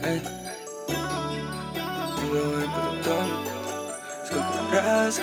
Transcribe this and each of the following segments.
Эй, ну давай потом. Сколько раз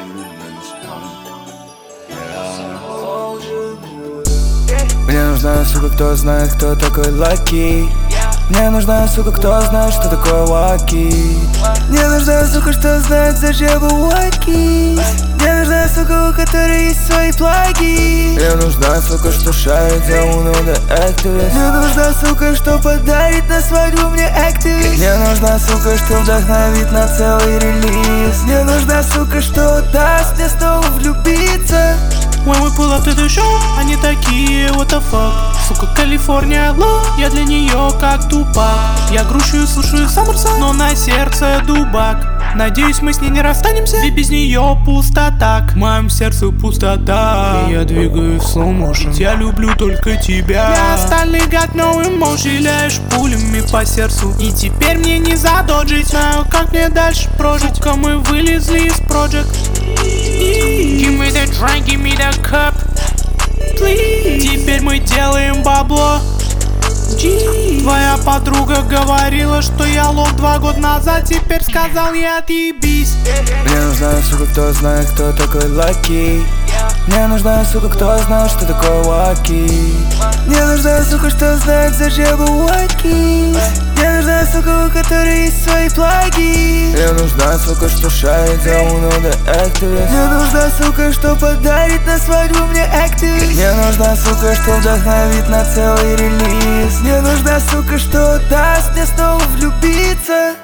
мне нужна, сука, кто знает, кто такой Лаки. Мне нужна, сука, кто знает, что такое Лаки. Мне нужна, сука, что знает, зачем Лаки. Мне нужна, сука, у которой есть свои плаги. Мне нужна, сука, что шарит за унода активист. Мне нужна, сука, что подарит на свадьбу мне активист. Мне нужна, сука, что вдохновит на целый релиз. Мне нужна, сука, что даст мне снова влюбиться. When we pull up to the show, они такие, what the fuck. Сука, Калифорния, ло, я для нее как Тупак. Я грущу и слушаю Саммерсон, но на сердце дубак. Надеюсь, мы с ней не расстанемся, ведь без нее пустота. В моем сердце пустота, и я двигаю в slow motion. Я люблю только тебя. Для остальных got no emotion. Стреляешь пулями по сердцу, и теперь мне не задоджить. Знаю, как мне дальше прожить. Сука, мы вылезли из project. Give me the drink, give me the cup, please. Теперь мы делаем бабло. Твоя подруга говорила, что я лох 2 года назад. Теперь сказал я отъебись. Мне нужна, сука, кто знает, кто такой Лаки. Мне нужна, сука, кто знает, что такое Лаки. Мне нужна, сука, что знает, зачем Лаки. Мне нужна, сука, у которой есть свои плаги. Мне нужна, сука, что шарит за унода активист. Мне нужна, сука, что подарит на свадьбу мне активист. Мне нужна, сука, что вдохновит на целый релиз. Мне нужна, сука, что даст мне снова влюбиться.